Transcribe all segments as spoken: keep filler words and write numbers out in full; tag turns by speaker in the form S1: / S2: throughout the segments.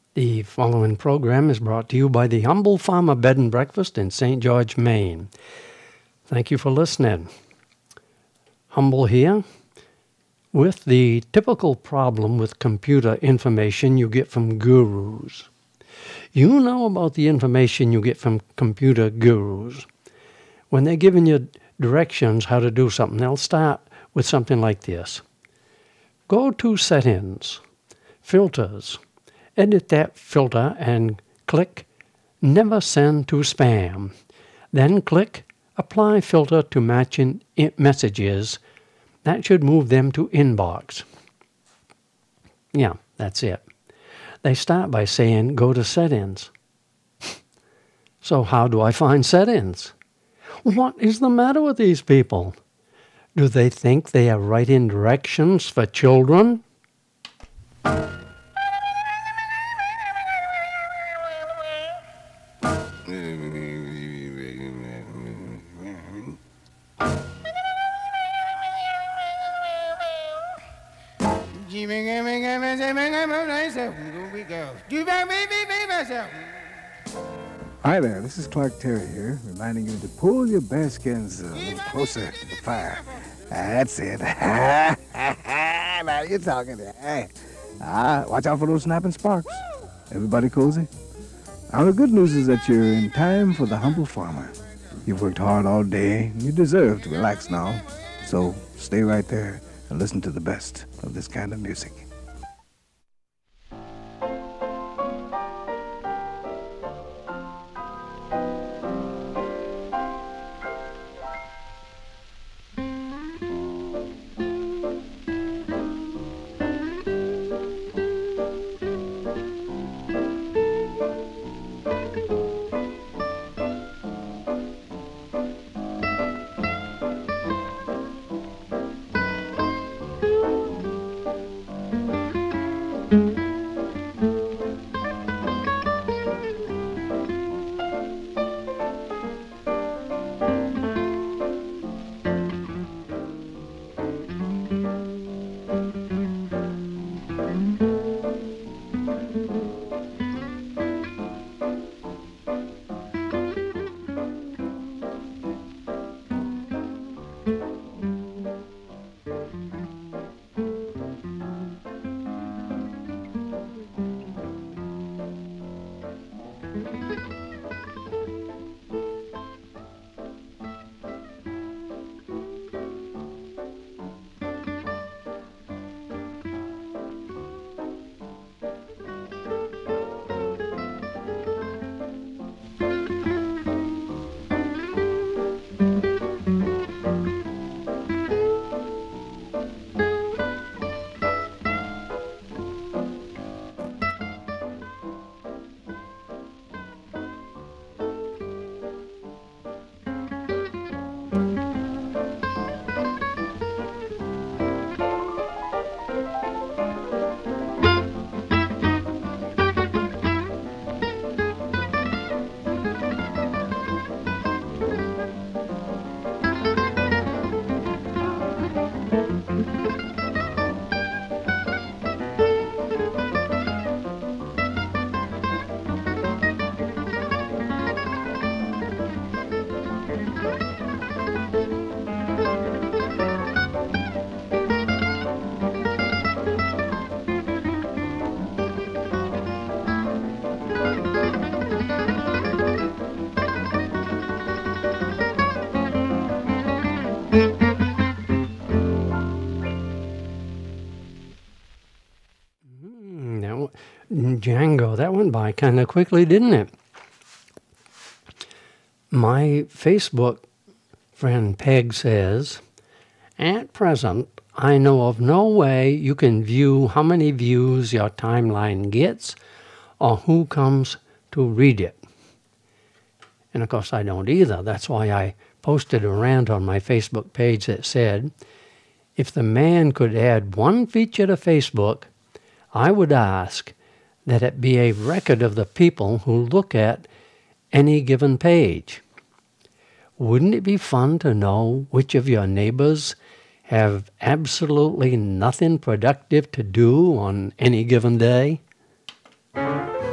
S1: The following program is brought to you by the Humble Farmer Bed and Breakfast in Saint George, Maine. Thank you for listening. Humble here with the typical problem with computer information you get from gurus. You know about the information you get from computer gurus. When they're giving you directions how to do something, they'll start with something like this. Go to Settings, Filters, edit that filter and click Never Send to Spam. Then click Apply Filter to Matching Messages. That should move them to Inbox. Yeah, that's it. They start by saying go to Settings. So how do I find Settings? What is the matter with these people? Do they think they are writing directions for children?
S2: Hi there, this is Clark Terry here, reminding you to pull your bearskins a little closer to the fire. That's it. Now you're talking. Hey. Ah, watch out for those snapping sparks. Everybody cozy? Now the good news is that you're in time for the Humble Farmer. You've worked hard all day, and you deserve to relax now. So stay right there and listen to the best of this kind of music.
S1: Django, that went by kind of quickly, didn't it? My Facebook friend Peg says, at present, I know of no way you can view how many views your timeline gets or who comes to read it. And of course, I don't either. That's why I posted a rant on my Facebook page that said, if the man could add one feature to Facebook, I would ask that it be a record of the people who look at any given page. Wouldn't it be fun to know which of your neighbors have absolutely nothing productive to do on any given day?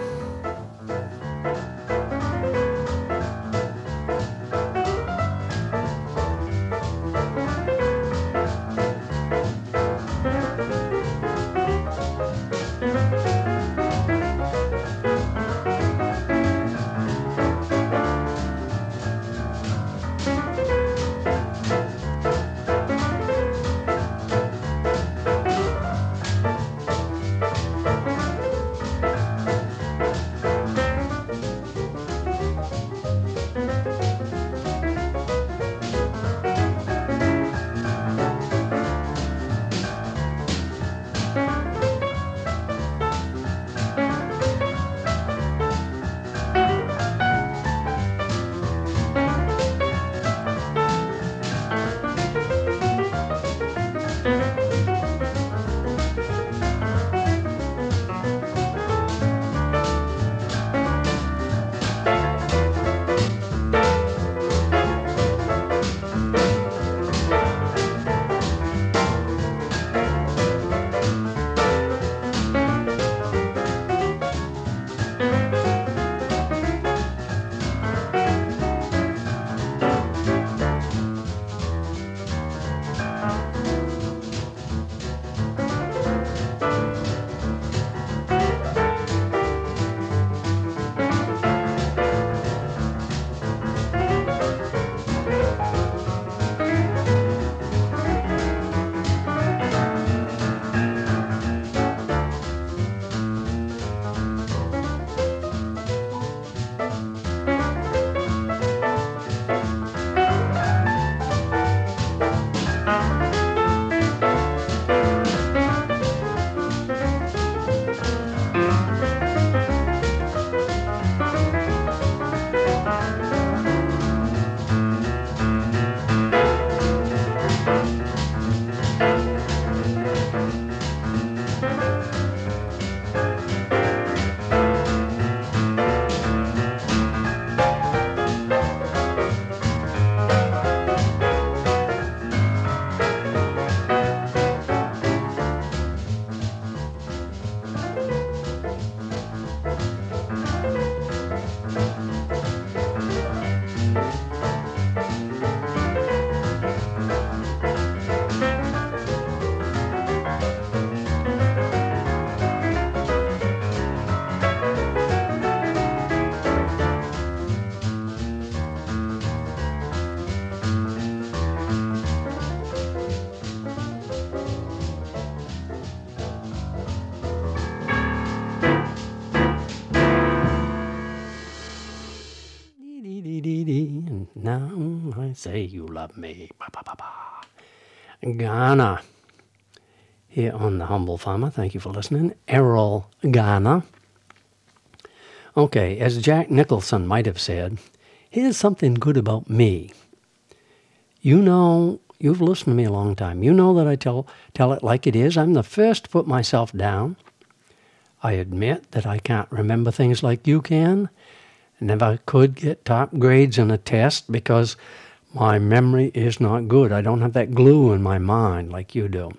S1: now I say you love me. Ba, ba, ba, ba. Ghana. Here on The Humble Farmer. Thank you for listening. Errol Ghana. Okay, as Jack Nicholson might have said, here's something good about me. You know, you've listened to me a long time. You know that I tell tell it like it is. I'm the first to put myself down. I admit that I can't remember things like you can. Never could get top grades in a test because my memory is not good. I don't have that glue in my mind like you do.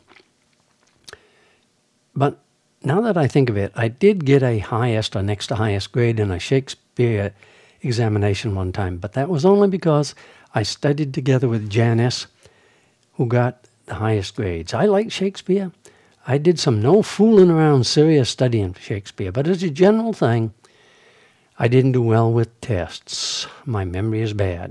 S1: But now that I think of it, I did get a highest or next to highest grade in a Shakespeare examination one time, but that was only because I studied together with Janice, who got the highest grades. I like Shakespeare. I did some no fooling around serious studying for Shakespeare, but as a general thing, I didn't do well with tests. My memory is bad.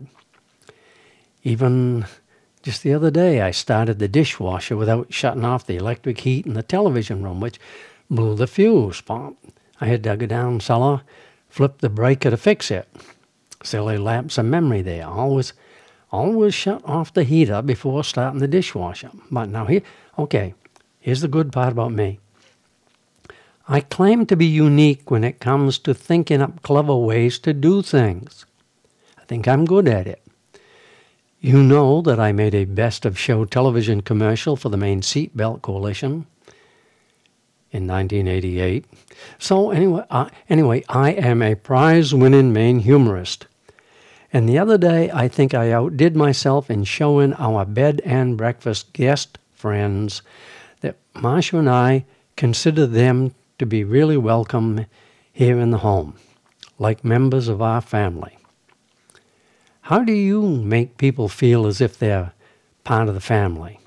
S1: Even just the other day, I started the dishwasher without shutting off the electric heat in the television room, which blew the fuse. I had to go down cellar, flip the breaker to fix it. Silly lapse of memory there. Always, always shut off the heater before starting the dishwasher. But now here, okay, here's the good part about me. I claim to be unique when it comes to thinking up clever ways to do things. I think I'm good at it. You know that I made a best of show television commercial for the Maine Seatbelt Coalition in nineteen eighty-eight. So anyway, uh, anyway, I am a prize-winning Maine humorist. And the other day, I think I outdid myself in showing our bed and breakfast guest friends that Marsha and I consider them to be really welcome here in the home, like members of our family. How do you make people feel as if they're part of the family?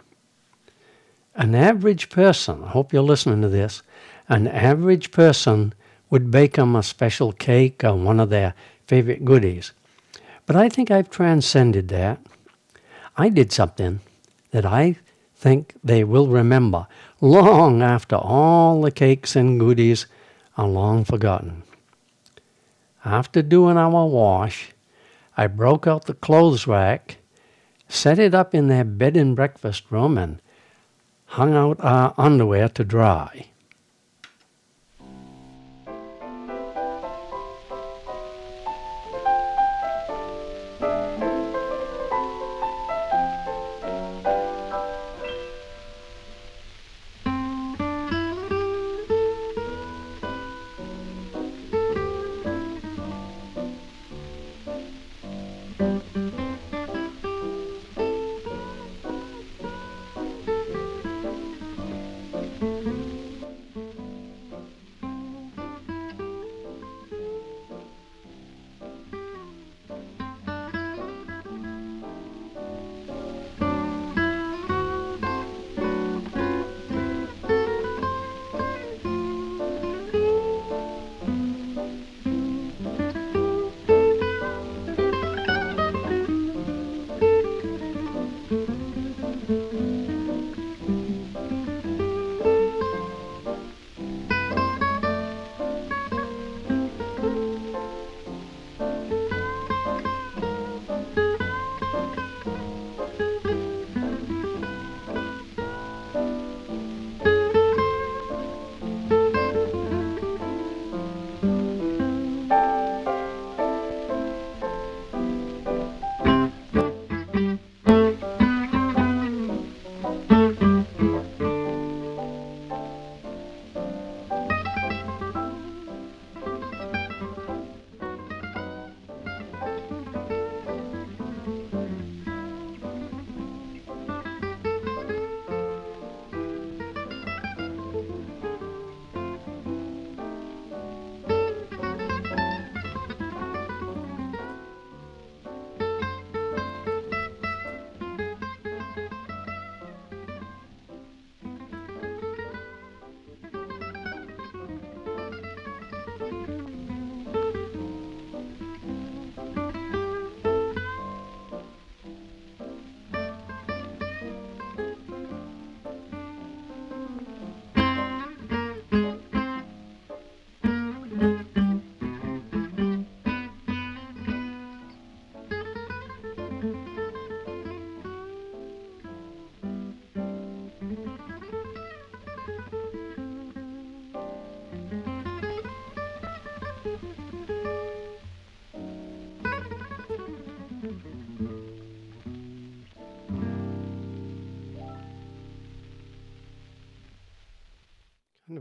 S1: An average person, I hope you're listening to this, an average person would bake them a special cake or one of their favorite goodies. But I think I've transcended that. I did something that I think they will remember long after all the cakes and goodies are long forgotten. After doing our wash, I broke out the clothes rack, set it up in their bed and breakfast room, and hung out our underwear to dry.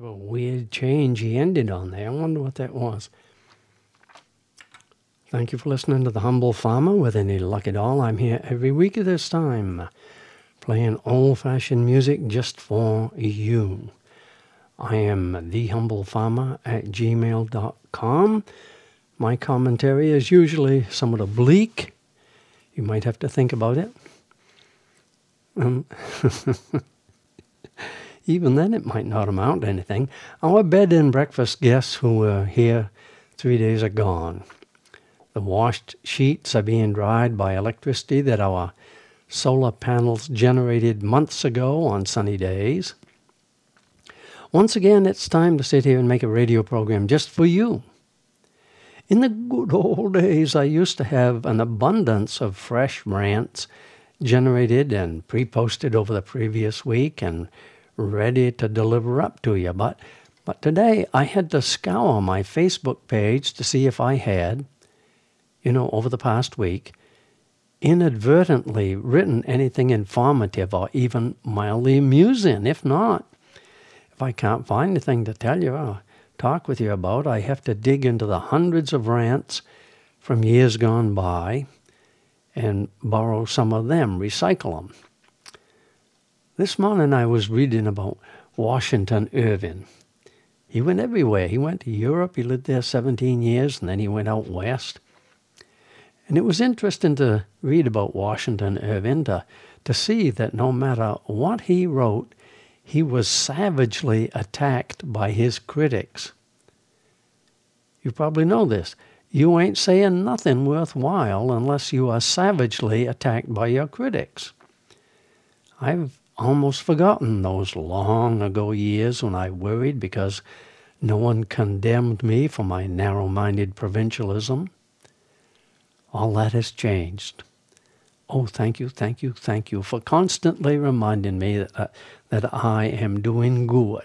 S1: a weird change he ended on there. I wonder what that was. Thank you for listening to The Humble Farmer with Any Luck at All. I'm here every week at this time, playing old-fashioned music just for you. I am The Humble Farmer at gmail dot com. My commentary is usually somewhat oblique. You might have to think about it. Um, even then, it might not amount to anything. Our bed and breakfast guests who were here three days are gone. The washed sheets are being dried by electricity that our solar panels generated months ago on sunny days. Once again, it's time to sit here and make a radio program just for you. In the good old days, I used to have an abundance of fresh rants generated and pre-posted over the previous week and ready to deliver up to you. But, but today, I had to scour my Facebook page to see if I had, you know, over the past week, inadvertently written anything informative or even mildly amusing. If not, if I can't find anything to tell you or talk with you about, I have to dig into the hundreds of rants from years gone by and borrow some of them, recycle them. This morning I was reading about Washington Irving. He went everywhere. He went to Europe. He lived there seventeen years, and then he went out west. And it was interesting to read about Washington Irving, to, to see that no matter what he wrote, he was savagely attacked by his critics. You probably know this. You ain't saying nothing worthwhile unless you are savagely attacked by your critics. I've almost forgotten those long ago years when I worried because no one condemned me for my narrow-minded provincialism. All that has changed. Oh, thank you, thank you, thank you for constantly reminding me that, uh, that I am doing good.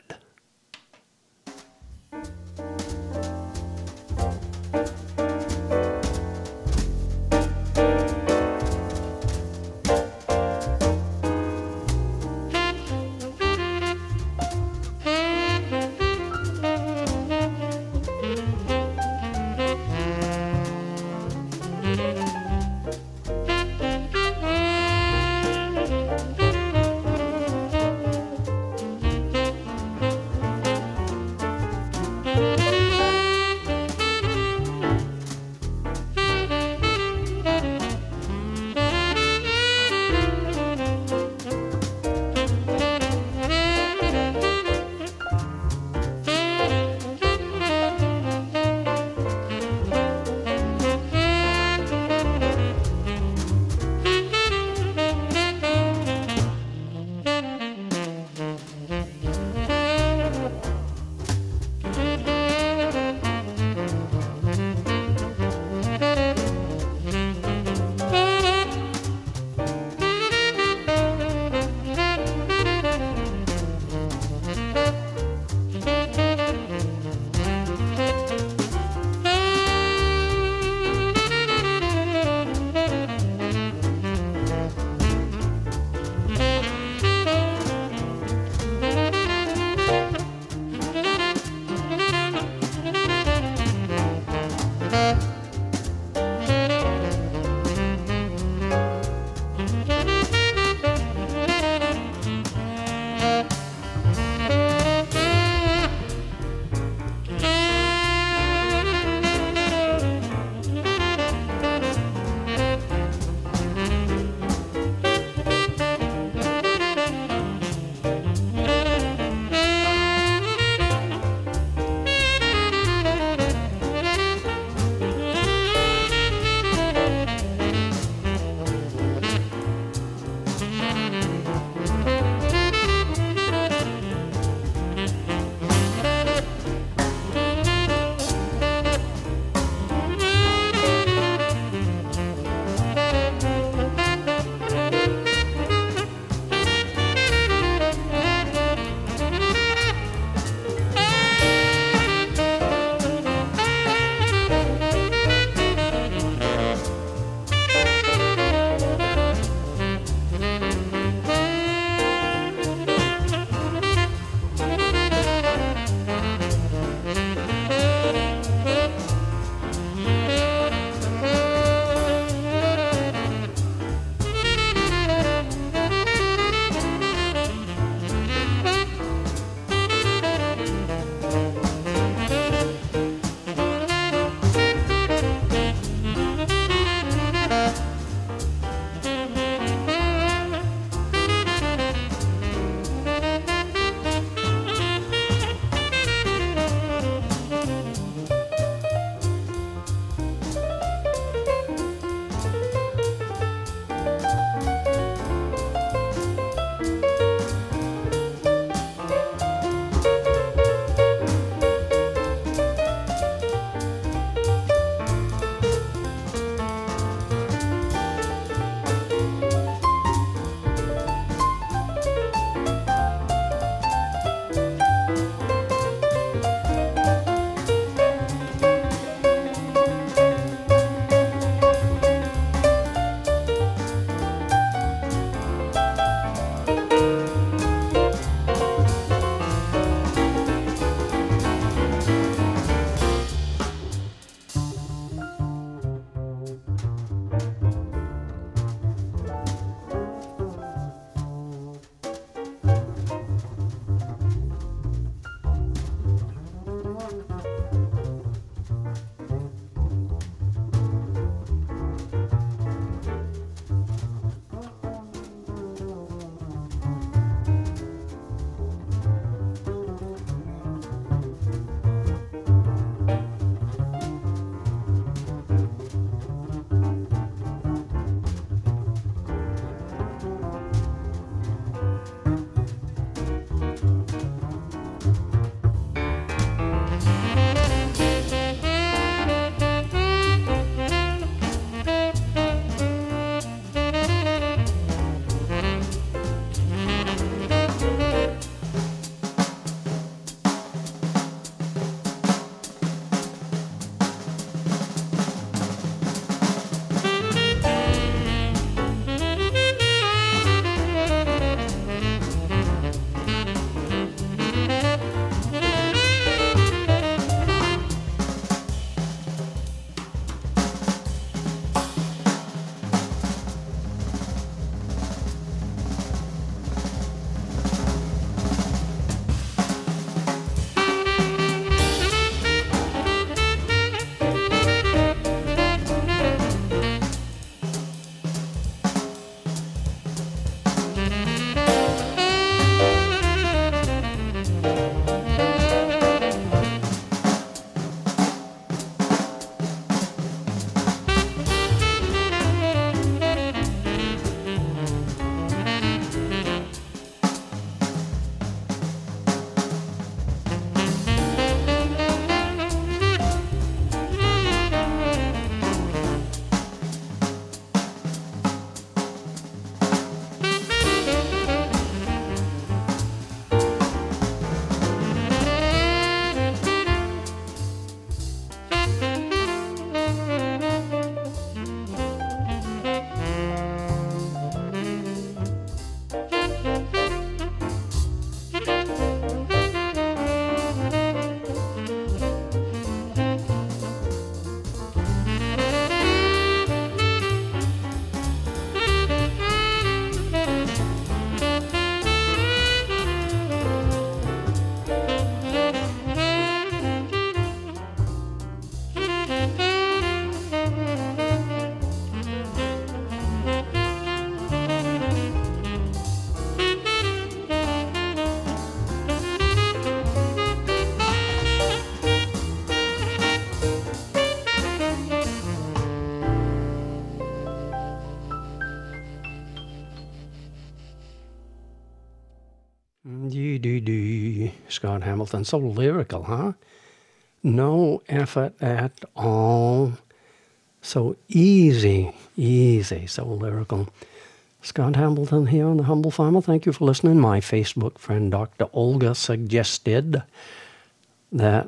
S1: dee-dee-dee. Scott Hamilton, so lyrical, huh? No effort at all. So easy, easy, so lyrical. Scott Hamilton here on The Humble Farmer. Thank you for listening. My Facebook friend, Doctor Olga, suggested that...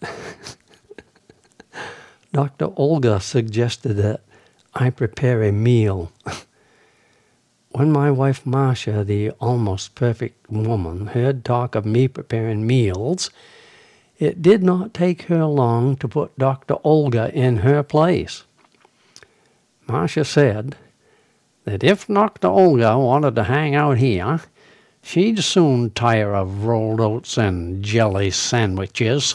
S1: Doctor Olga suggested that I prepare a meal. When my wife Marcia, the almost perfect woman, heard talk of me preparing meals, it did not take her long to put Doctor Olga in her place. Marcia said that if Doctor Olga wanted to hang out here, she'd soon tire of rolled oats and jelly sandwiches.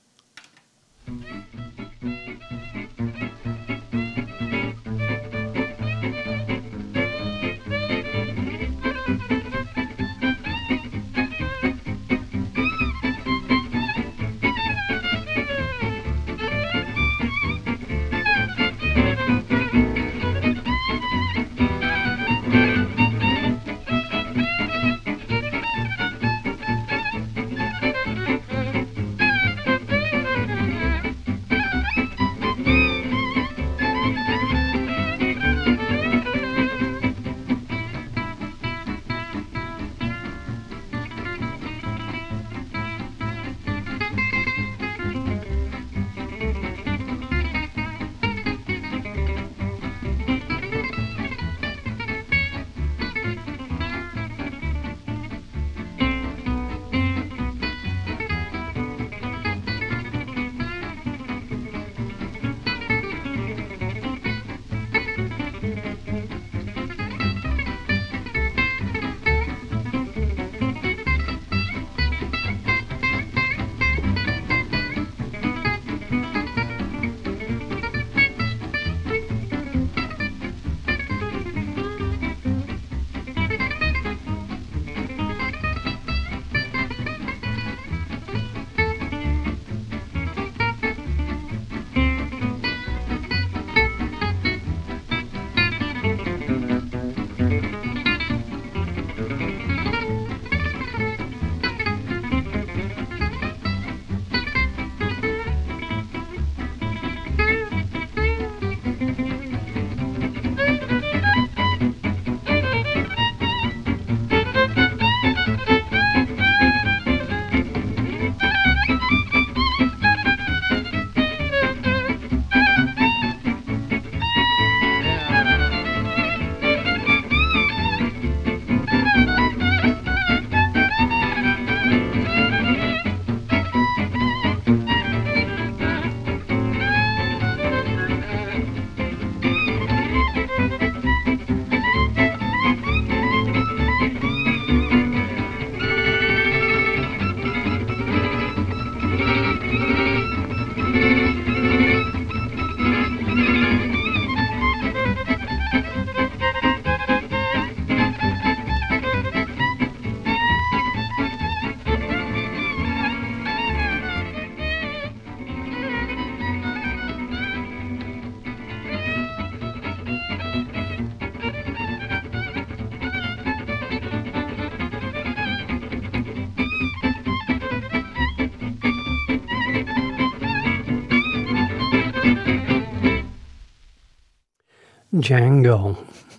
S1: Django.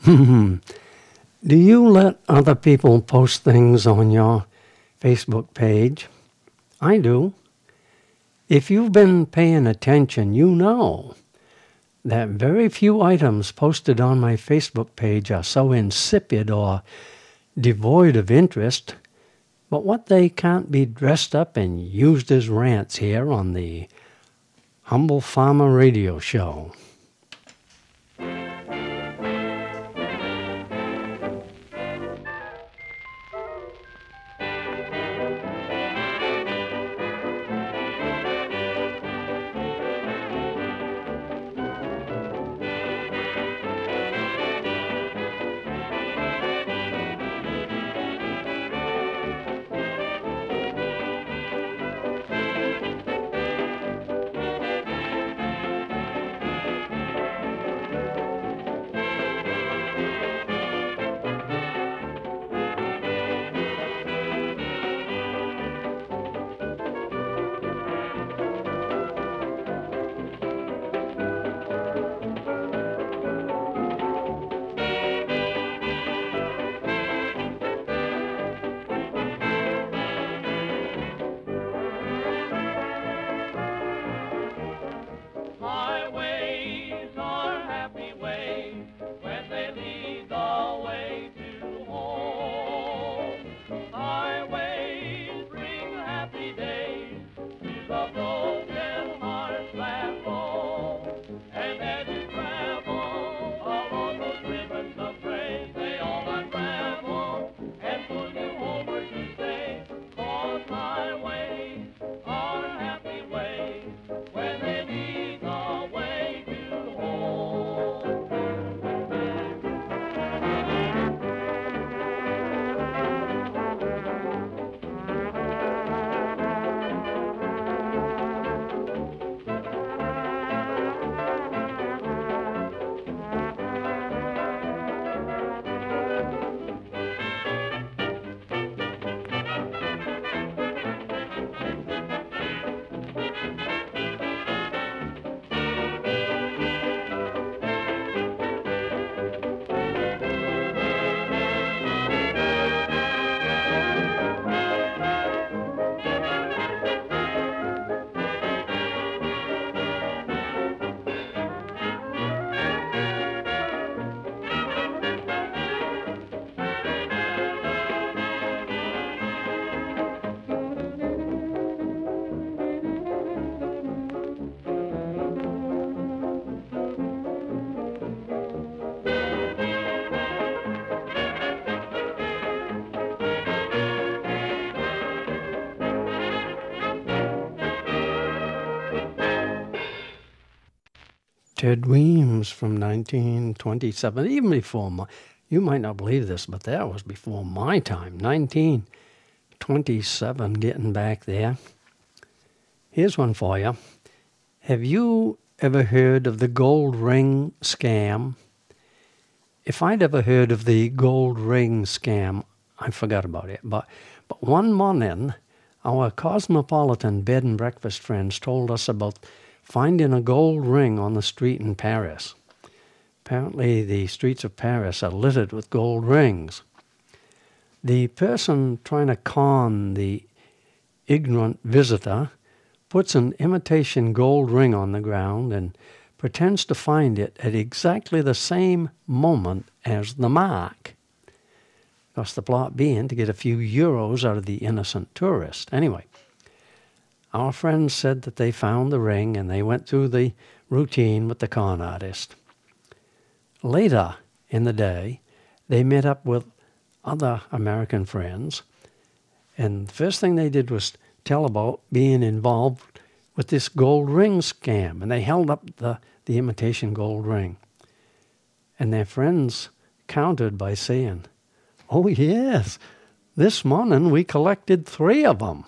S1: Do you let other people post things on your Facebook page? I do. If you've been paying attention, you know that very few items posted on my Facebook page are so insipid or devoid of interest, but what they can't be dressed up and used as rants here on the Humble Farmer Radio Show. Ted Weems from nineteen twenty-seven, even before my, you might not believe this, but that was before my time, nineteen twenty-seven, getting back there. Here's one for you. Have you ever heard of the gold ring scam? If I'd ever heard of the gold ring scam, I forgot about it. But, but one morning, our cosmopolitan bed and breakfast friends told us about finding a gold ring on the street in Paris. Apparently, the streets of Paris are littered with gold rings. The person trying to con the ignorant visitor puts an imitation gold ring on the ground and pretends to find it at exactly the same moment as the mark. Of course, the plot being to get a few euros out of the innocent tourist. Anyway, our friends said that they found the ring and they went through the routine with the con artist. Later in the day, they met up with other American friends, and the first thing they did was tell about being involved with this gold ring scam, and they held up the, the imitation gold ring. And their friends countered by saying, "Oh yes, this morning we collected three of them."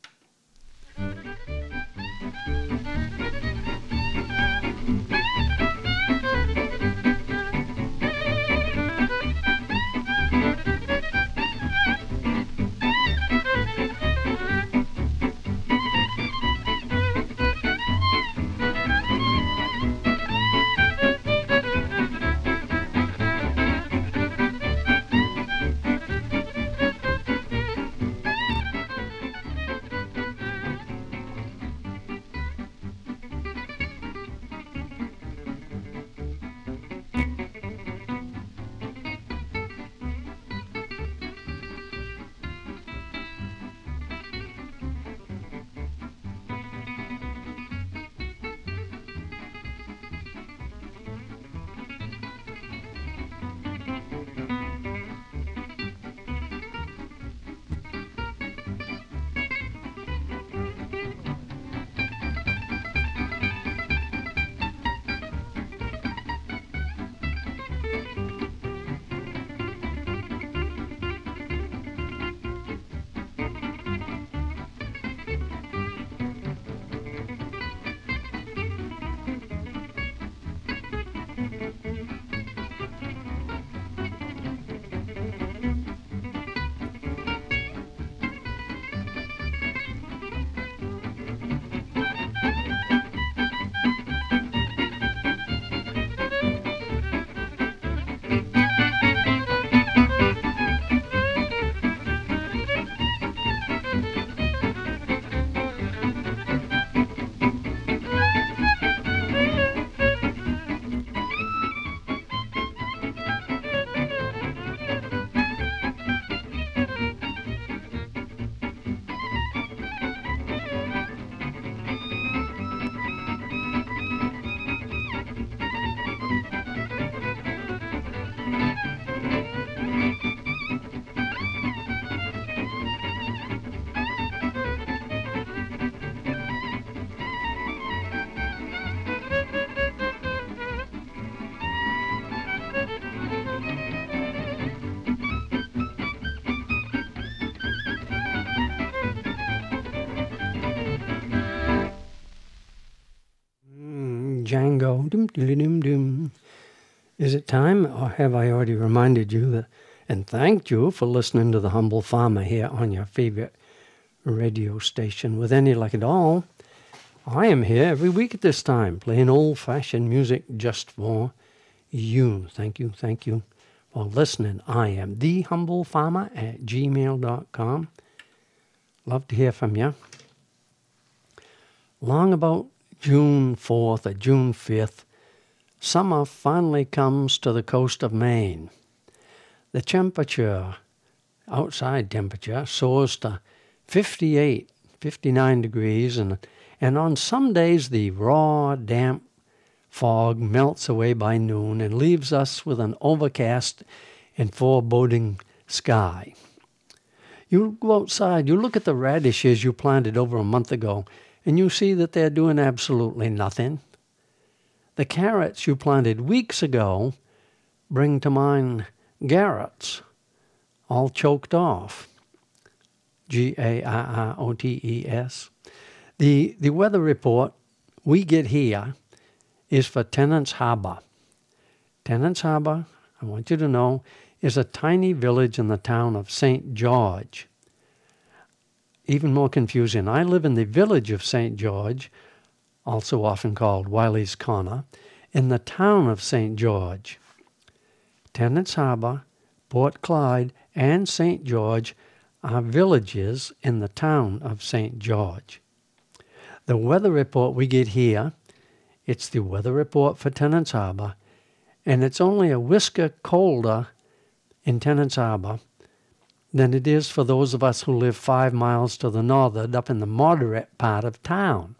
S1: Django. Dum, dum, dum, dum. Is it time, or have I already reminded you that, and thanked you for listening to The Humble Farmer here on your favorite radio station? With any luck at all, I am here every week at this time, playing old-fashioned music just for you. Thank you, thank you for listening. I am The Humble Farmer at gmail dot com. Love to hear from you. Long about June fourth or June fifth, summer finally comes to the coast of Maine. The temperature, outside temperature, soars to fifty-eight, fifty-nine degrees, and, and on some days the raw, damp fog melts away by noon and leaves us with an overcast and foreboding sky. You go outside, you look at the radishes you planted over a month ago, and you see that they're doing absolutely nothing. The carrots you planted weeks ago bring to mind garrets, all choked off. G A R R O T E S. The, the weather report we get here is for Tennant's Harbor. Tennant's Harbor, I want you to know, is a tiny village in the town of Saint George. Even more confusing, I live in the village of Saint George, also often called Wiley's Corner, in the town of Saint George. Tennant's Harbor, Port Clyde, and Saint George are villages in the town of Saint George. The weather report we get here, it's the weather report for Tennant's Harbor, and it's only a whisker colder in Tennant's Harbor than it is for those of us who live five miles to the northward up in the moderate part of town.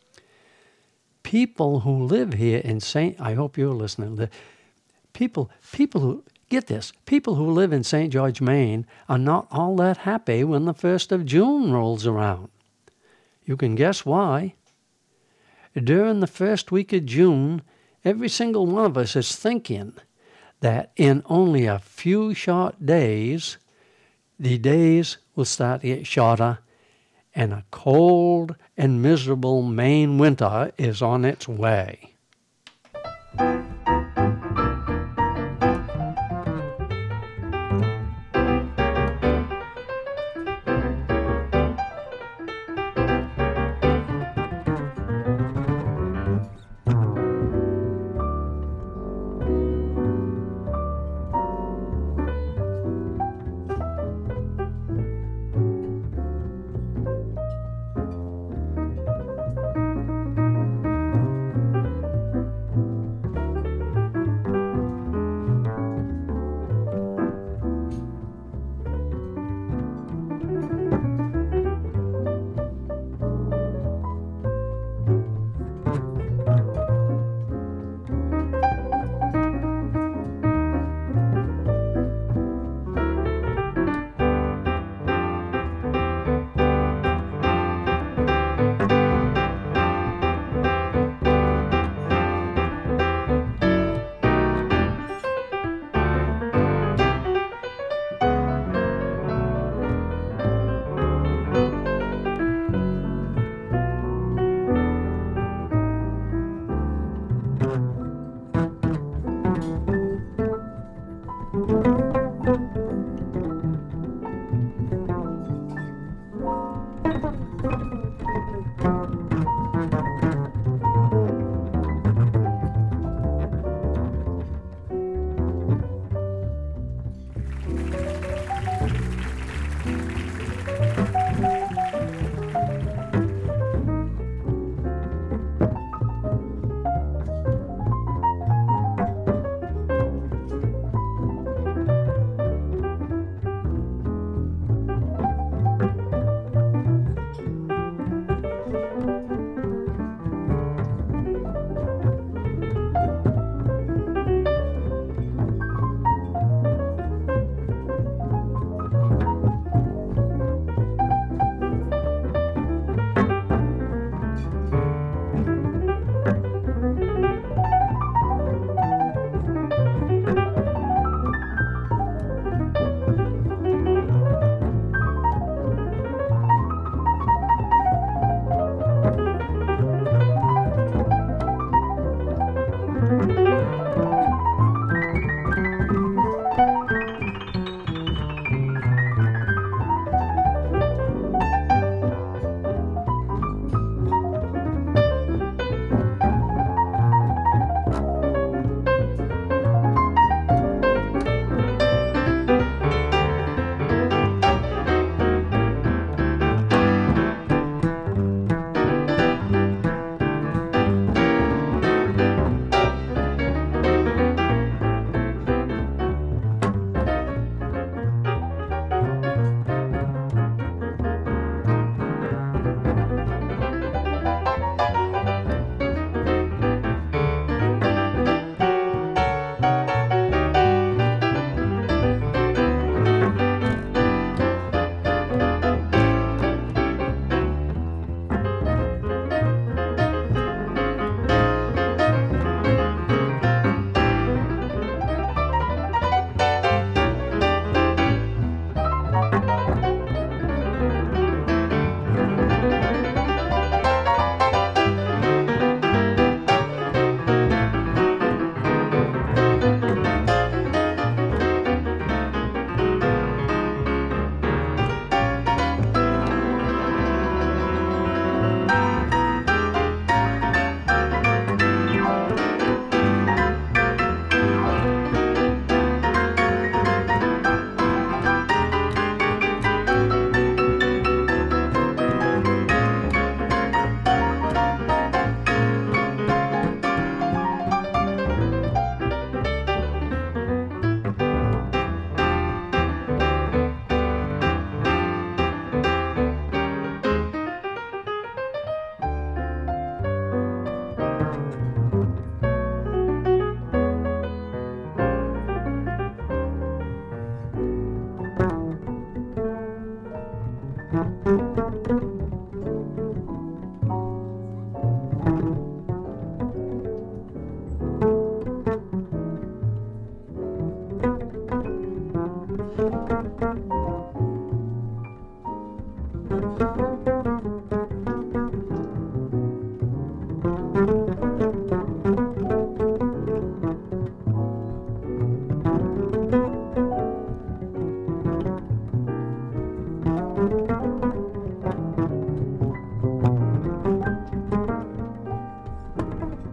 S1: People who live here in Saint, I hope you're listening, the people, people who, get this, people who live in Saint George, Maine are not all that happy when the first of June rolls around. You can guess why. During the first week of June, every single one of us is thinking that in only a few short days, the days will start to get shorter, and a cold and miserable Maine winter is on its way.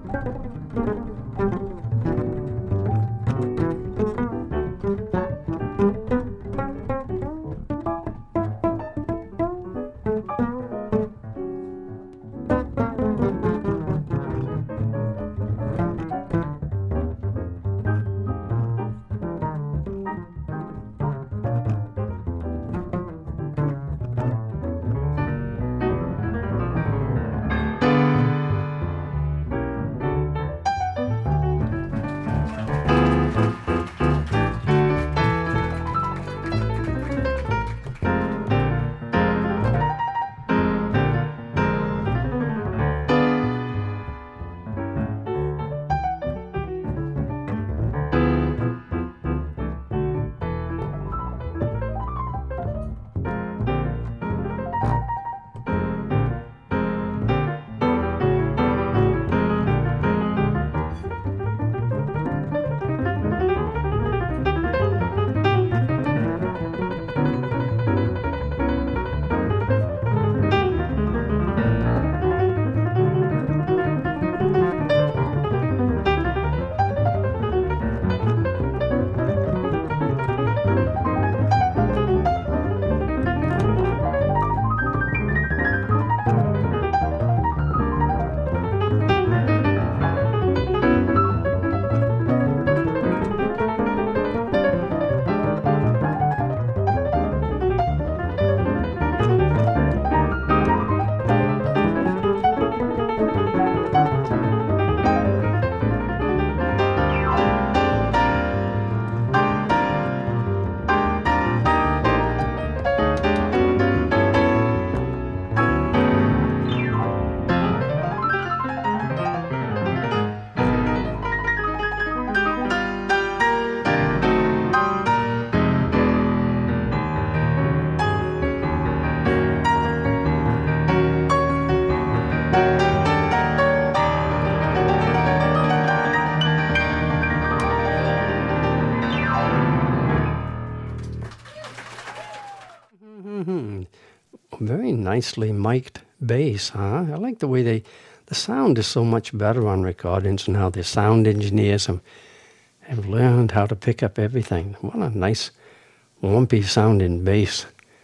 S1: Very nicely mic'd bass, huh? I like the way they, the sound is so much better on recordings now. The sound engineers have, have learned how to pick up everything. What a nice, lumpy sounding bass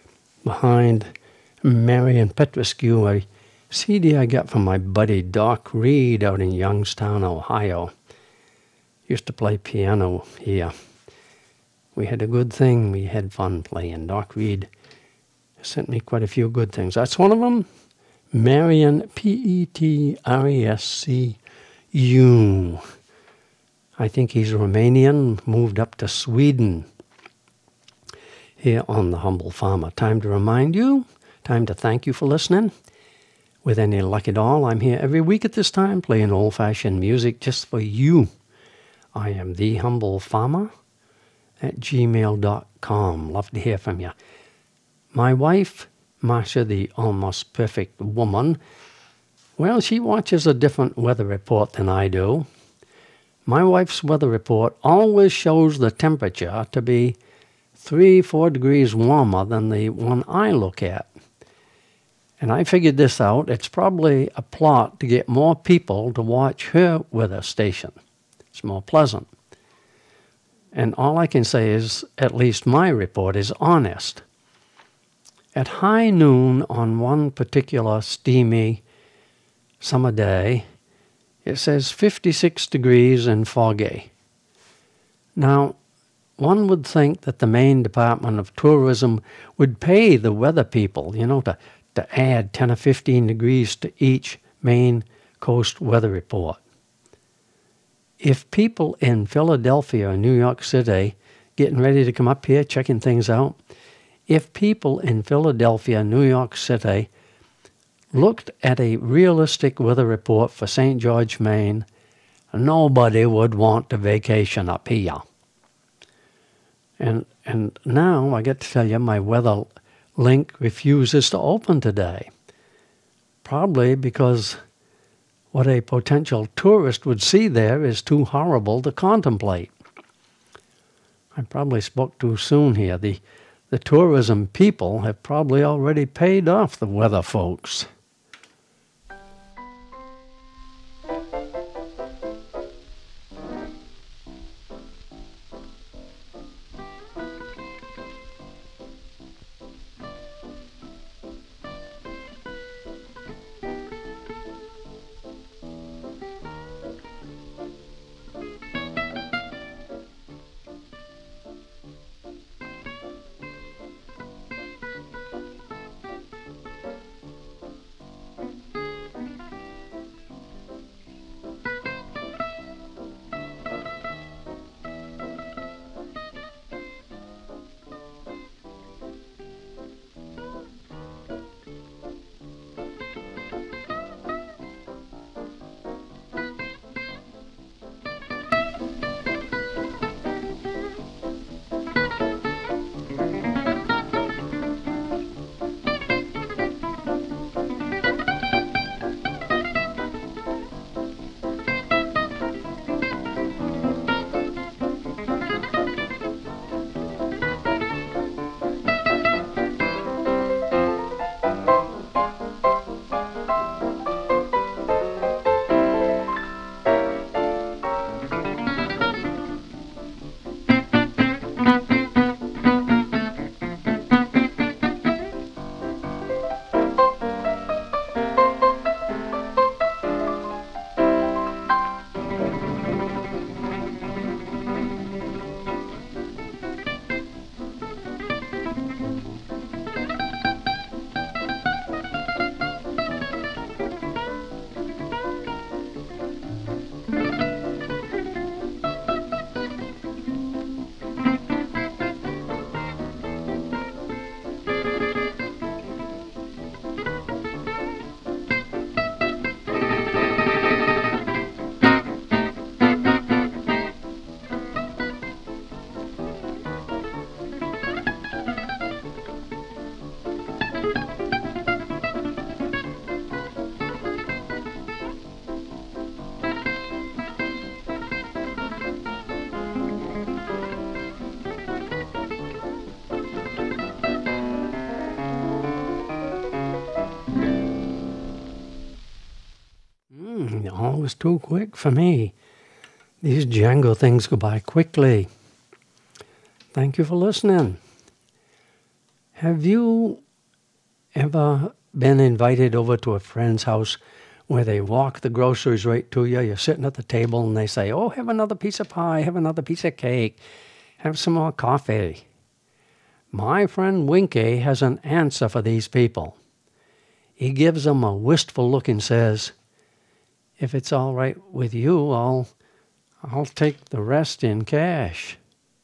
S1: behind Marion Petrescu, a C D I got from my buddy Doc Reed out in Youngstown, Ohio. Used to play piano here. We had a good thing. We had fun playing. Doc Reed sent me quite a few good things. That's one of them. Marion, P E T R E S C U. I think he's Romanian, moved up to Sweden here on The Humble Farmer. Time to remind you, time to thank you for listening. With any luck at all, I'm here every week at this time playing old-fashioned music just for you. I am The Humble Farmer at gmail dot com. Love to hear from you. My wife, Marcia, the almost perfect woman, well, she watches a different weather report than I do. My wife's weather report always shows the temperature to be three, four degrees warmer than the one I look at. And I figured this out. It's probably a plot to get more people to watch her weather station. It's more pleasant. And all I can say is, at least my report is honest. At high noon on one particular steamy summer day, it says fifty-six degrees and foggy. Now, one would think that the Maine Department of Tourism would pay the weather people, you know, to, to add ten or fifteen degrees to each Maine coast weather report. If people in Philadelphia or New York City getting ready to come up here, checking things out, if people in Philadelphia, New York City, looked at a realistic weather report for Saint George, Maine, nobody would want to vacation up here. And and now I get to tell you my weather link refuses to open today. Probably because what a potential tourist would see there is too horrible to contemplate. I probably spoke too soon here. The The tourism people have probably already paid off the weather folks. was too quick for me. These Django things go by quickly. Thank you for listening. Have you ever been invited over to a friend's house where they walk the groceries right to you? You're sitting at the table and they say, oh, have another piece of pie, have another piece of cake, have some more coffee. My friend Winky has an answer for these people. He gives them a wistful look and says, if it's all right with you, I'll, I'll take the rest in cash.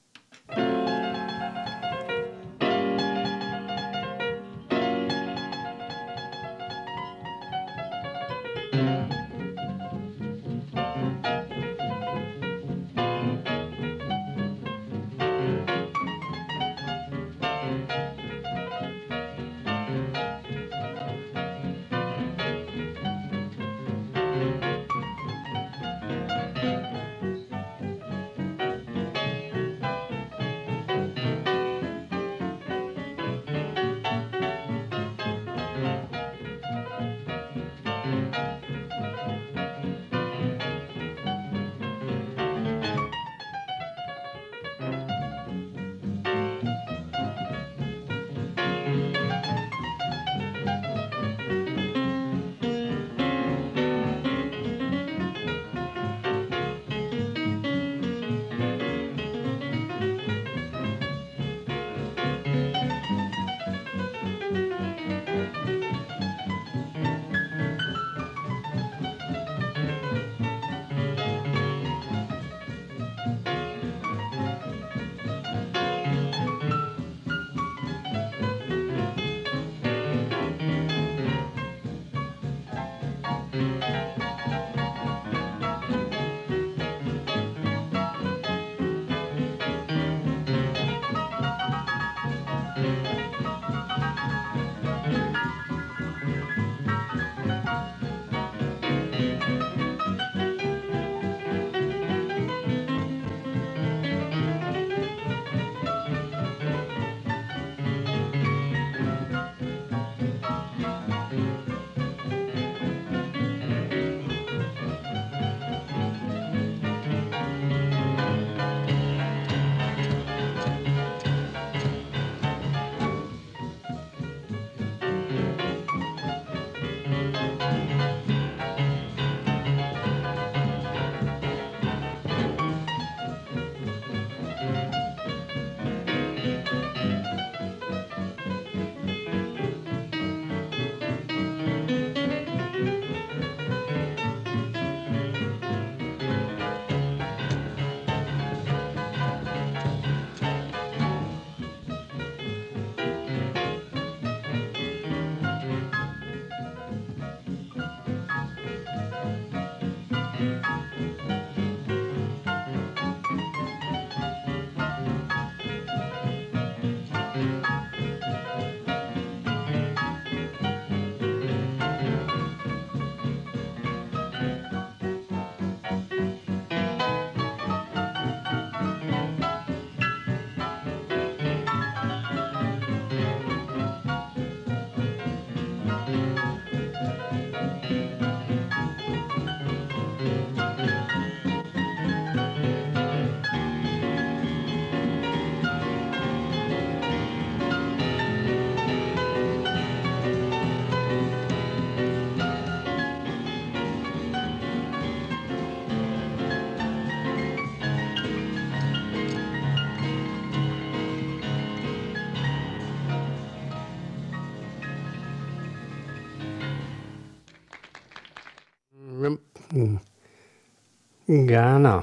S1: Ghana.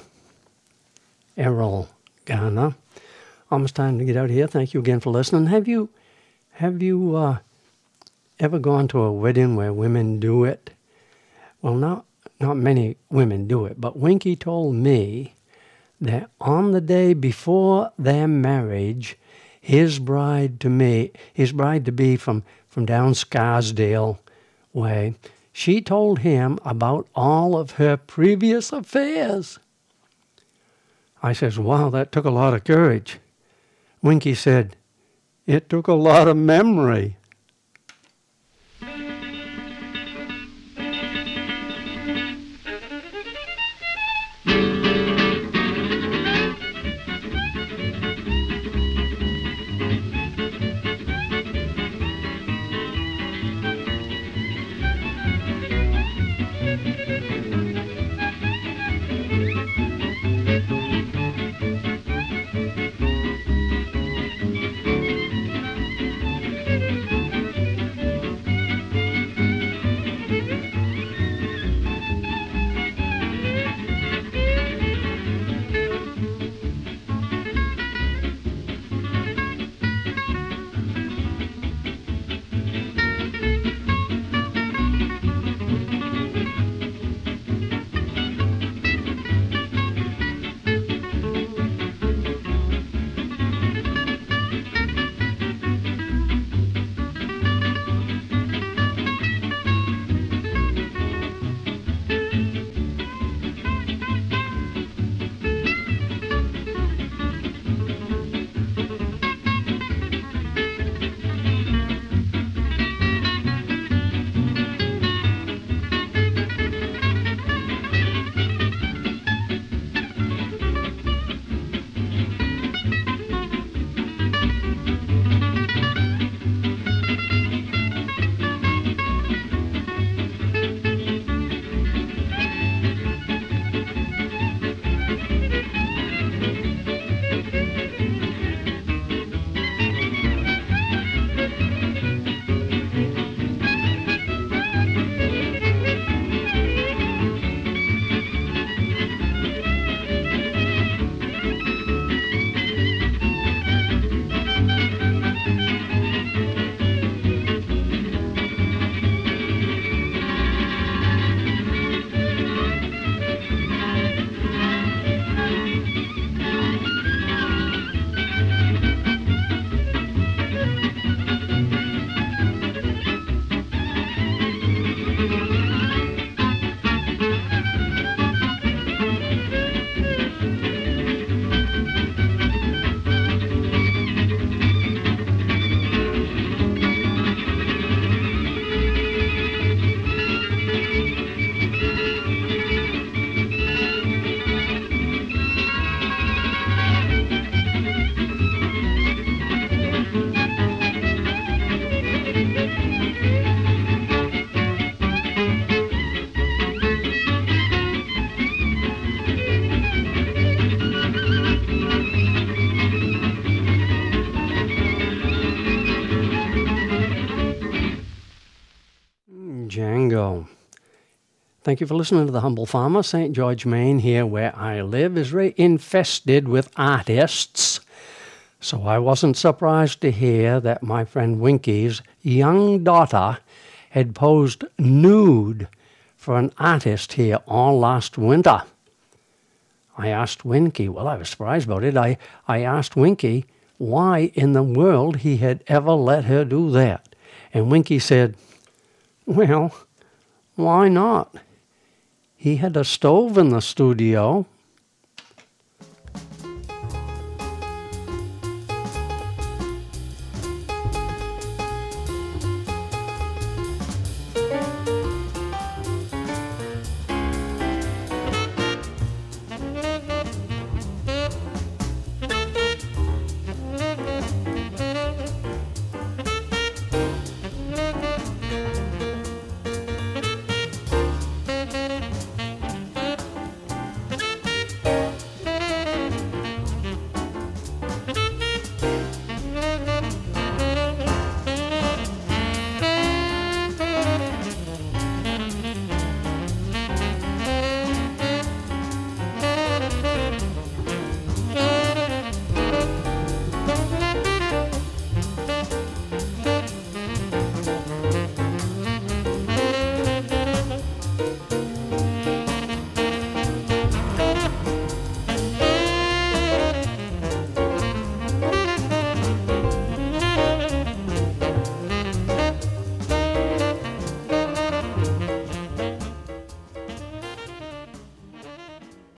S1: Errol Ghana. Almost time to get out of here. Thank you again for listening. Have you have you uh, ever gone to a wedding where women do it? Well, not not many women do it, but Winky told me that on the day before their marriage, his bride to me, his bride to be from from down Scarsdale way, she told him about all of her previous affairs. I says, wow, that took a lot of courage. Winky said, it took a lot of memory. Thank you for listening to The Humble Farmer. Saint George, Maine, here where I live, is very infested with artists. So I wasn't surprised to hear that my friend Winky's young daughter had posed nude for an artist here all last winter. I asked Winky, well, I was surprised about it. I, I asked Winky why in the world he had ever let her do that. And Winky said, well, why not? He had a stove in the studio,